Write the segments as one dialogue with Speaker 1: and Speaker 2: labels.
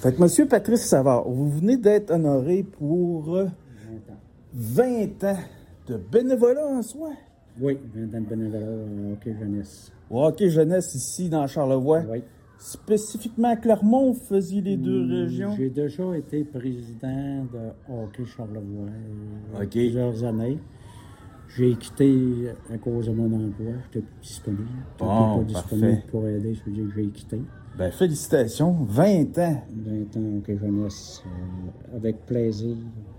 Speaker 1: Fait que M. Patrice Savard, vous venez d'être honoré pour 20 ans de bénévolat en soi.
Speaker 2: Oui, 20 ans de bénévolat au hockey jeunesse.
Speaker 1: Au hockey jeunesse ici dans Charlevoix.
Speaker 2: Oui.
Speaker 1: Spécifiquement à Clermont, vous faisiez les deux régions?
Speaker 2: J'ai déjà été président de hockey Charlevoix
Speaker 1: plusieurs
Speaker 2: années. J'ai quitté à cause de mon emploi. J'étais plus disponible.
Speaker 1: Bon,
Speaker 2: pas disponible
Speaker 1: parfait.
Speaker 2: pour aider, je veux dire que j'ai quitté.
Speaker 1: Ben, félicitations. 20 ans.
Speaker 2: 20 ans hockey jeunesse, avec plaisir.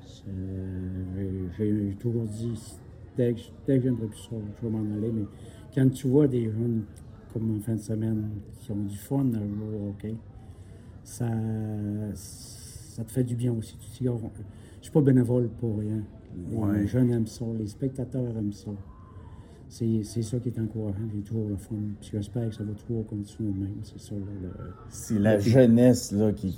Speaker 2: J'ai toujours dit, dès que j'aimerais plus ça, je vais m'en aller. Mais quand tu vois des jeunes comme en fin de semaine qui ont du fun à jouer au hockey, ça te fait du bien aussi. Je ne suis pas bénévole pour rien.
Speaker 1: Ouais.
Speaker 2: Les jeunes aiment ça, les spectateurs aiment ça. C'est ça qui est encourageant, j'ai toujours le fun. Puis j'espère que ça va toujours continuer de même. C'est ça.
Speaker 1: C'est la jeunesse là, qui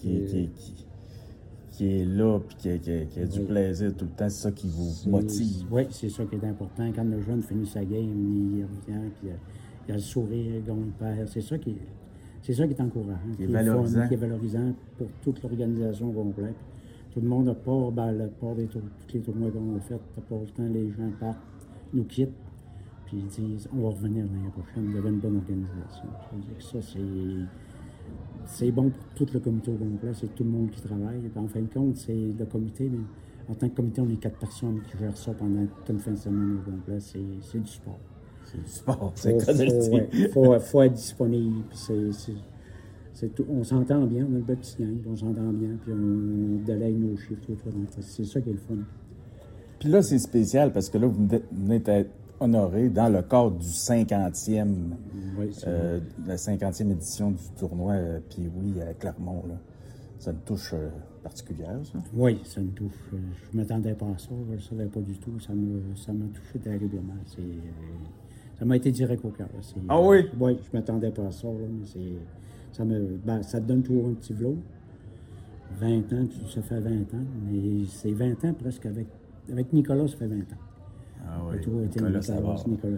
Speaker 1: est là et qui a du plaisir tout le temps. C'est ça qui vous motive.
Speaker 2: Oui, c'est ça qui est important. Quand le jeune finit sa game, il revient, puis il a le sourire, il gagne, perd. C'est ça qui est encourageant.
Speaker 1: Qui est valorisant.
Speaker 2: Fun, qui est valorisant pour toute l'organisation complète. Tout le monde, à part tous les tournois qu'on a fait, à part le temps, les gens partent, nous quittent, puis ils disent on va revenir l'année prochaine, il y avait une bonne organisation. Je veux dire que ça, c'est bon pour tout le comité au complet, c'est tout le monde qui travaille. Puis en fin de compte, c'est le comité, mais en tant que comité, on est 4 personnes qui gèrent ça pendant toute une fin de semaine au complet. C'est du sport.
Speaker 1: C'est du sport, c'est comme le dire.
Speaker 2: Il faut être disponible, puis c'est tout. On s'entend bien, on a une belle petite gang, puis on s'entend bien, puis on délègue nos chiffres, tout. C'est ça qui est le fun.
Speaker 1: Puis là, c'est spécial parce que là, vous venez d'être honoré dans le cadre du 50e, la 50e édition du tournoi Pee-Wee à Clermont. Là. Ça une touche particulière, ça?
Speaker 2: Oui, ça me touche. Je ne m'attendais pas à ça, je ne le savais pas du tout. Ça m'a touché terriblement. Ça m'a été direct au cœur.
Speaker 1: Ah oui?
Speaker 2: Oui, je ne m'attendais pas à ça, là, mais ça te donne toujours un petit vlot. 20 ans, ça fait 20 ans, mais c'est 20 ans presque avec Nicolas, ça fait 20 ans.
Speaker 1: Ah oui,
Speaker 2: Nicolas Savard,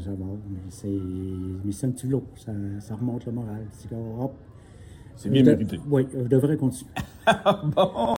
Speaker 2: mais c'est un petit vlot, ça remonte le moral.
Speaker 1: C'est bien mérité.
Speaker 2: Oui, je devrais continuer.
Speaker 1: Bon!